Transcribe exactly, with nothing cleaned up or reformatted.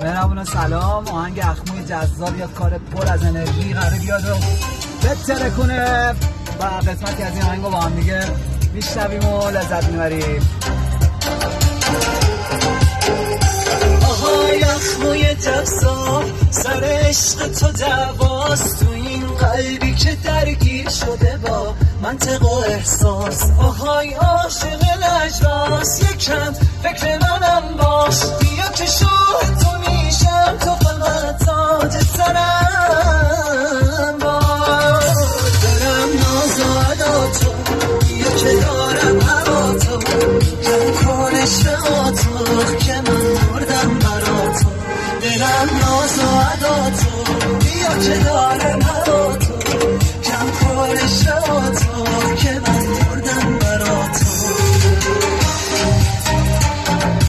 مهربون سلام. آهنگ اخموی جذاب یا کار پر از انرژی قراره بیاد و بتره کنه و قسمتی از این آهنگ رو با هم دیگه میشنویم و لذت میبریم. آهای اخموی جذاب سر عشق تو دعواست، تو این قلبی که درگیر شده با منطق و احساس. آهای عاشق لجباس یکم فکر منم باش، بیا که شوه تو میشم، تو فقط تاج سرم باش. دلم ناز و ادا تو، بیا که دارم هوا تو، کم کنش به آتوخ که من مردم برا تو. دلم ناز و ادا تو، بیا که دارم هوا